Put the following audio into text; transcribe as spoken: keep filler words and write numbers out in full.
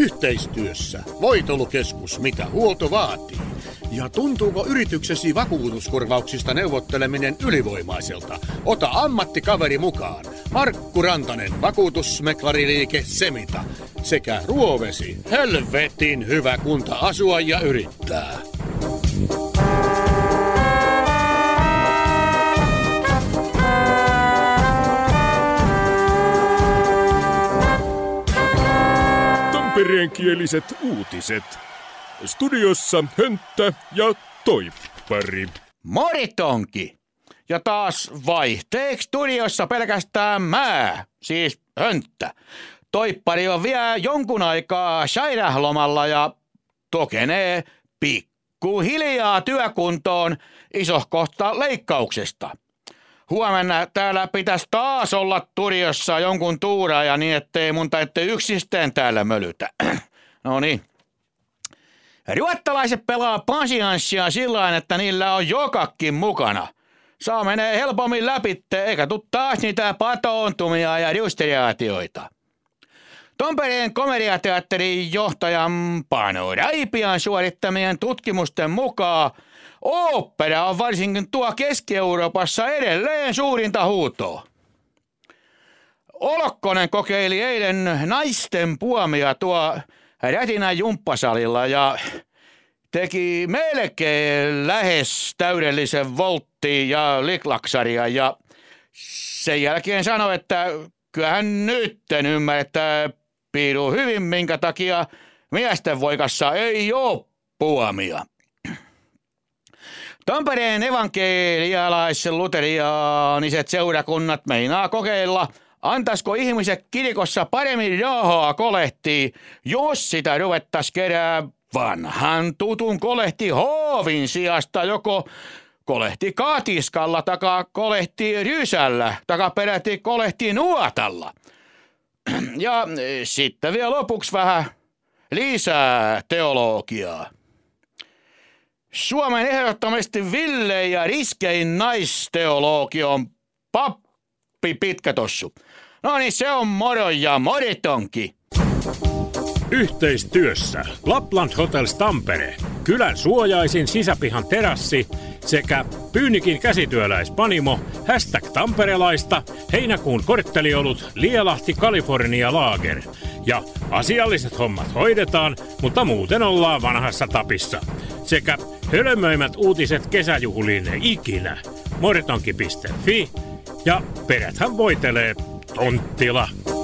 Yhteistyössä Voitelukeskus, mitä huolto vaatii. Ja tuntuuko yrityksesi vakuutuskorvauksista neuvotteleminen ylivoimaiselta? Ota ammattikaveri mukaan. Markku Rantanen, vakuutusmeklariliike Semita. Sekä Ruovesi, helvetin hyvä kunta asua ja yrittää. Tampereenkieliset uutiset. Studiossa Hönttä ja Toippari. Moritonki! Ja taas vaihteeksi studiossa pelkästään mä, siis Hönttä. Toippari on vielä jonkun aikaa sairaalomalla ja tokenee pikkuhiljaa työkuntoon isohkohta leikkauksesta. Huomenna täällä pitäisi taas olla studiossa jonkun tuuraaja niin, ettei mun tarvitse yksistään täällä mölytä. No niin. Ruottalaiset pelaa pasianssia sillä että niillä on jokakin mukana. Saa menee helpommin läpitte, eikä tuu taas niitä patoontumia ja rystiriaatioita. Tampereen komediateatterin johtajan Pano Raipian suorittamien tutkimusten mukaan ooppera on varsinkin tuo Keski-Euroopassa edelleen suurinta huutoa. Olokkonen kokeili eilen naisten puomia tuo Rätinän jumppasalilla ja teki melkein lähes täydellisen volttiin ja liklaksaria ja sen jälkeen sanoi, että kyllähän nytten ymmärtää piiruu hyvin, minkä takia miesten voikassa ei ole puomia. Tampereen evankelialais-luteriaaniset seurakunnat meinaa kokeilla, antaisiko ihmiset kirkossa paremmin rahaa kolehtii, jos sitä ruvettais kerää vanhan tutun kolehti hoovin sijasta, joko kolehti katiskalla, takaa kolehti rysällä, takaa peräti kolehti nuotalla. Ja sitten vielä lopuksi vähän lisää teologiaa. Suomen ehdottomasti villein ja riskein naisteologi on pappi Pitkätossu. No niin, se on moro ja moritonki. Yhteistyössä Lapland Hotels Tampere, kylän suojaisin sisäpihan terassi sekä Pyynikin käsityöläispanimo, hashtag tamperelaista, heinäkuun kortteliolut, Lielahti California Lager. Ja asialliset hommat hoidetaan, mutta muuten ollaan vanhassa tapissa. Sekä hölmöimät uutiset kesäjuhliin ikinä, moritonki piste fi ja peräthän voitelee Tonttila.